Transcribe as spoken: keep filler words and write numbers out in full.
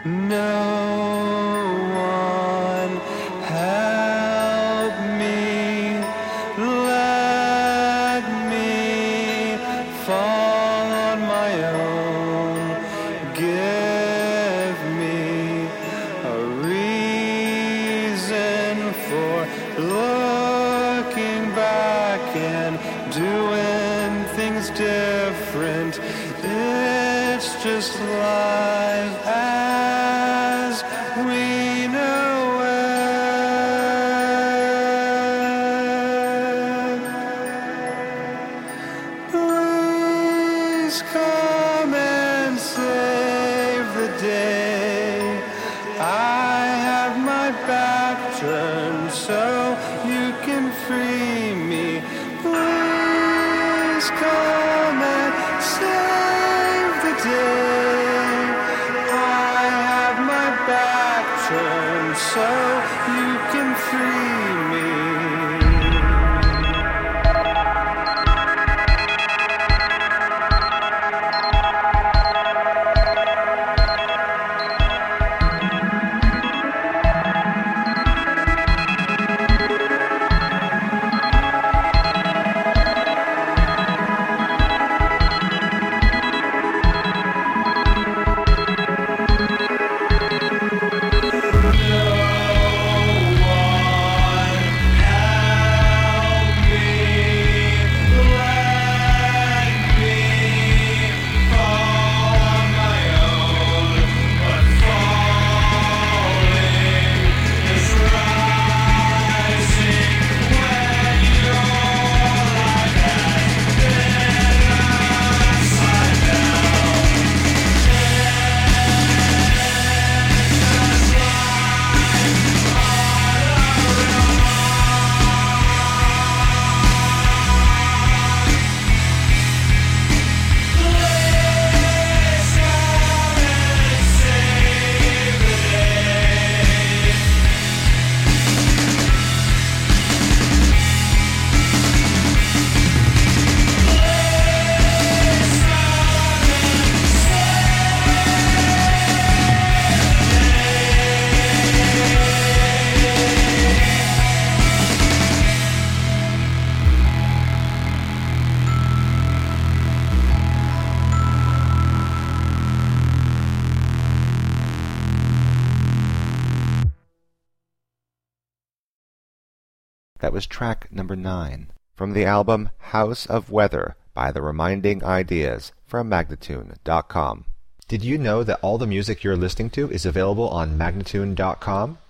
No one help me, let me fall on my own. Give me a reason for looking back and doing things different. It's just life as we know it. Please come and save the day. I have my back turned so you can free me. Please come and save the day. I have my back turned so you can free me. That was track number nine from the album House of Weather by The Reminding Ideas from Magnatune dot com. Did you know that all the music you're listening to is available on Magnatune dot com?